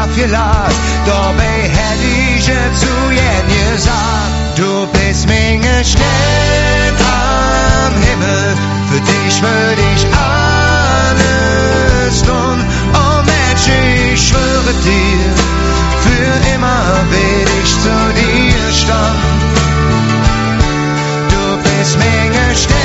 abgeladen, dabei hätte ich zu jen gesagt, du bist meine Stern am Himmel, für dich würde ich alles tun, oh Mensch, ich schwöre dir, für immer will ich zu dir stehen. Du bist meine Stern